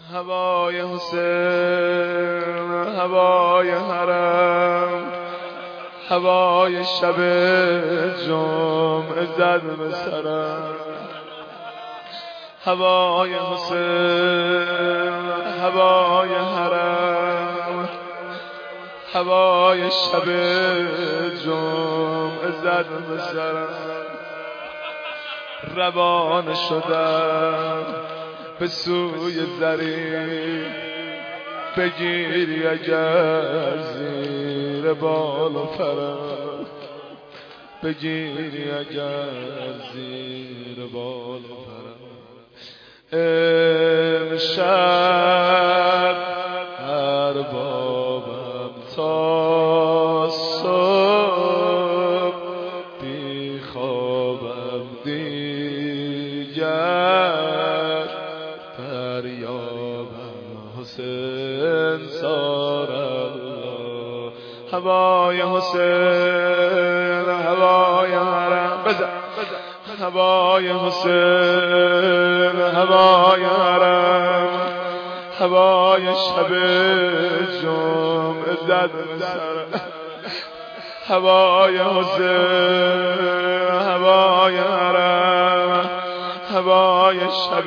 هوای حسین، هوای حرم، هوای شب جمعه زد به سرم. هوای حسین، هوای حرم، هوای شب جمعه زد به سرم. روانه شدم به سوی زری، بگیری اگر زیر بال و فرم، بگیری اگر زیر بال و فرم. امشب اربابم تا صبح، بی خوابم دیگر فریابم حسین سار الله. هوای حسین، هوای حرم، بزن هوای حسین، هوای حرم، هوای شب جمعه زد به سرم. هوای حسین، هوای حرم، هوای شب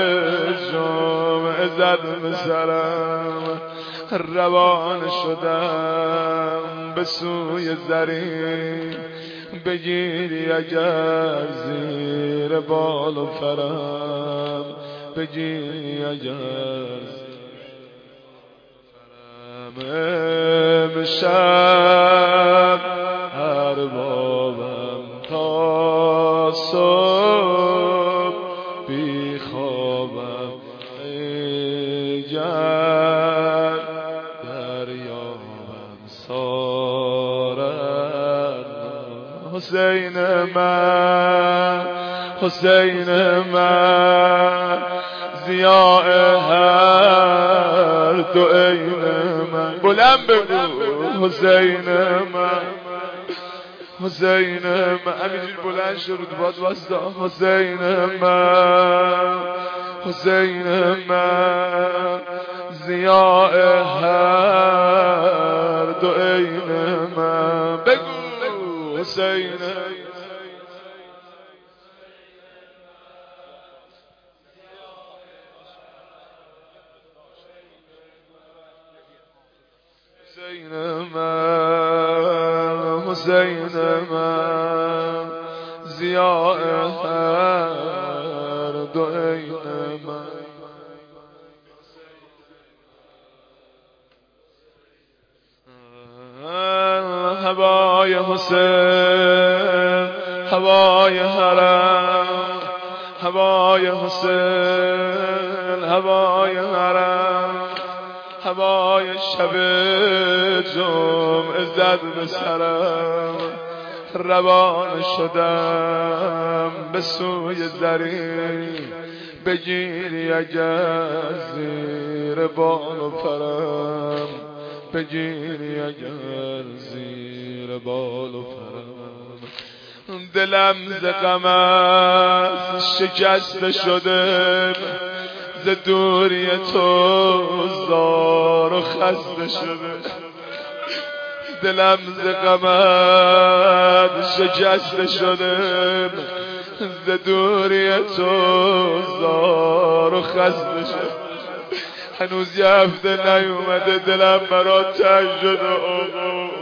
جمعه زد به سرم. روان شدم به سوی زری، بگیری اگر زیر بال و فرم، بگیری اگر امشب اربابم تا صبح، بی خوابم اگر دریابم سارم. حسین من، حسین من، ضیاء هر دو عین من. بلند بگو حسین من، حسین من. همینجور بلند شد باد واستا. حسین من، حسین من، ضیاء هر دو عین من. بگو حسین، حسین من، حسین من، ضیاء هر دو عین من. هوای حسین، هوای حرم، هوای حسین، هوای حرم، هوای شب جمعه زد به سرم. روان شدم به سوی زری، بگیری اگر زیر بال و فرم، بگیری اگر زیر بال و فرم. دلم ز غمت شکسته شده، ز دوری تو زار و خسته شده. دلم ز غمت شکسته شده، ز دوری تو زار و خسته شده. هنوز یه هفته نیومده دلم برات تنگ شده آقا.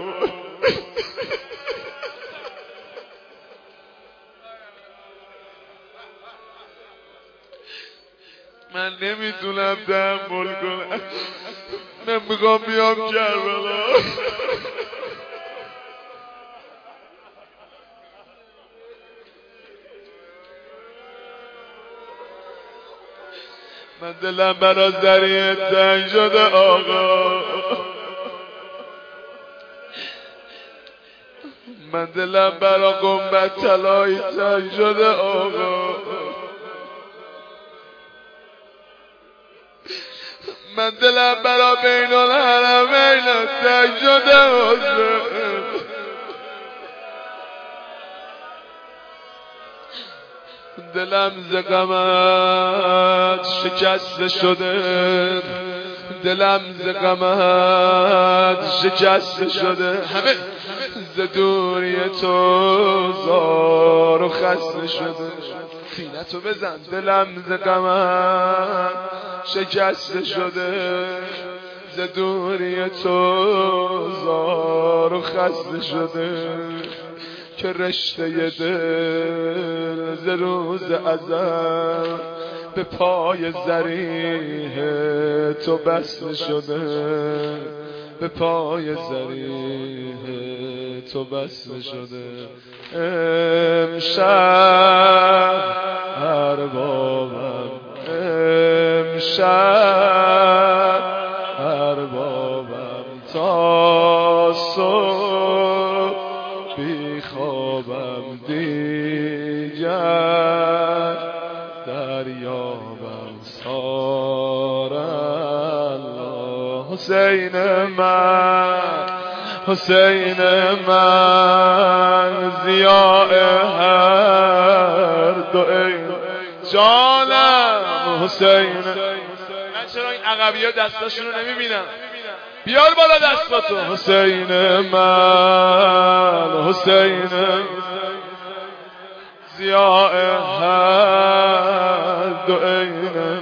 من نمیتونم تحمل کنم، من میخوام بیام کربلا. من دلم برا زریه تنگ شده آقا. من دلم برا گنبد طلایی تنگ شده آقا. من دلم برا بین الحرمین تنگ شده حسین. دلم ز غمت شکسته شده، دلم ز غمت شکسته شده، همه ز دوری تو زار و خسته شده. تینتو بزن. دلم ز غمت شکسته شده، ز دوری تو زار و خسته شده، که رشته دل ز روز ازل به پای ضریح تو بسته شده، به پای ضریح تو بسته شده. امشب اربابم، امشب اربابم، تا صبح بی خوابم، دیگر دریابم. سار الله حسین من، حسین من، ضیاء هر دو عین جانم حسین. من چرا این عقبی ها دستاشونو نمیبینم؟ بیار بالا دستاتو. حسین من، حسین ضیاء هر دو عین من.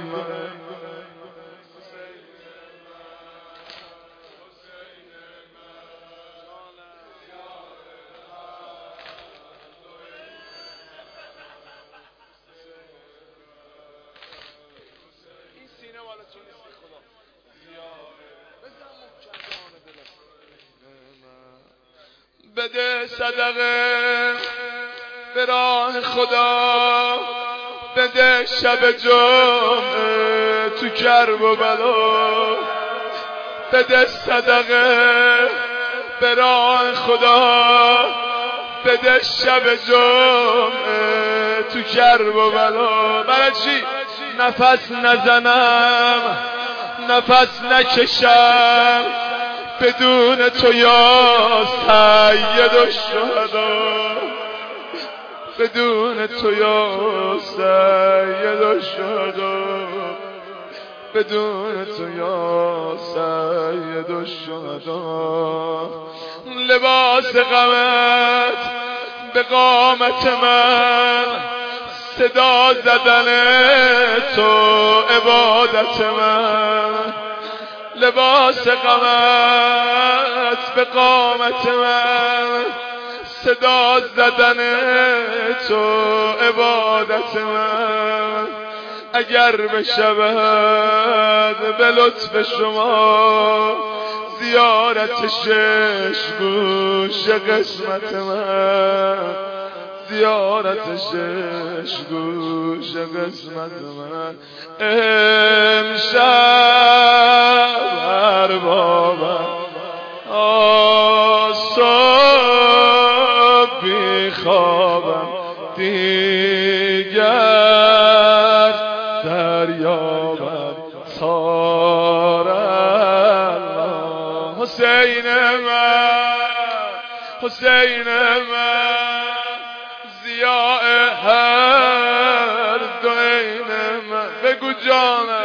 بده صدقه به راه خدا، بده شب جمعه تو کرب و بلا، بده صدقه به راه خدا، بده شب جمعه تو کرب و بلا. برای چی؟ نفس نزنم، نفس نکشم بدون تو یا سید الشهدا، بدون تو یا سید الشهدا، بدون تو یا سید الشهدا. لباس غمت به قامت من، صدا زدن تو عبادت من. لباس غمت به قامت من، صدا زدن تو عبادت من. اگر بشود به لطف شما زیارت شش گوش قسمت من، زیارت شش گوش قسمت من. امشب اربابم، صبح بی خوابم، دیگر دریابم. سار الله حسین من، حسین من، ضیاء هر دو عین من. بگو جانم